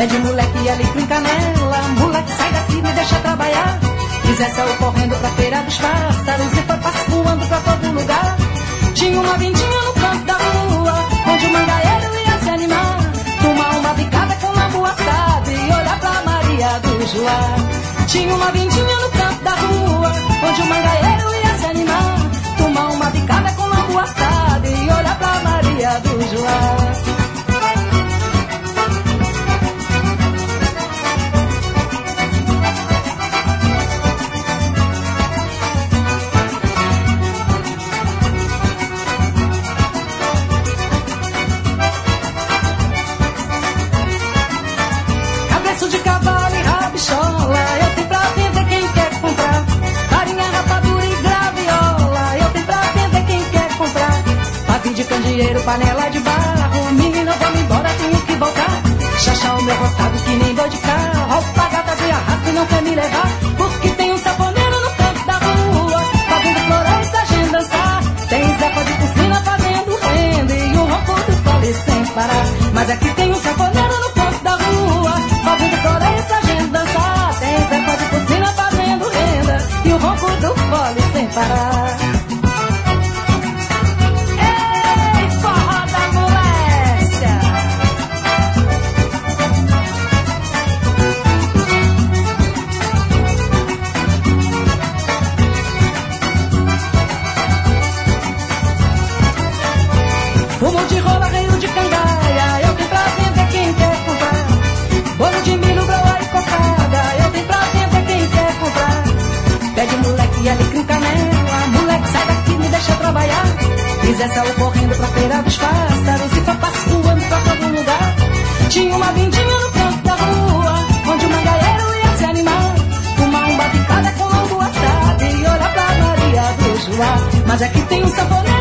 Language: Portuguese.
Pede moleque alecrim canela, moleque sai daqui, me deixa trabalhar. Zé saiu correndo pra feira dos pássaros e foi passeando pra todo lugar. Tinha uma vindinha no canto da rua, onde o mangaeiro ia se animar. Tomar uma bicada com lambu assado e olhar pra Maria do Joá. Tinha uma vindinha no canto da rua, onde o mangaeiro ia se animar. Tomar uma bicada com lambu assado e olhar pra Maria do Joá. Dinheiro, panela de barro, menina, vamos embora, tenho que voltar. Chachá o meu roçado que nem dor de carro, alpagata de arrasto não quer me levar. Porque tem um saponeiro no canto da rua, fazendo floresta pra gente dançar. Tem Zeca de piscina fazendo renda e o ronco do fole sem parar. Mas aqui tem um saponeiro no canto da rua, fazendo floresta pra gente dançar. Tem Zeca de piscina fazendo renda e o ronco do fole sem parar. Fumo de rola, reio de cangaia, eu tenho pra vender quem quer comprar. Bolo de milho, broa e cocada, eu tenho pra vender quem quer comprar. Pede moleque alecrim canela, moleque sai daqui, me deixa trabalhar. E Zé saiu correndo pra feira dos pássaros e foi passeando pra todo lugar. Tinha uma vindinha no canto da rua, onde o mangaeiro ia se animar. Uma bicada com lambu assado e olhar pra Maria do Joá. Mas aqui tem um saponeiro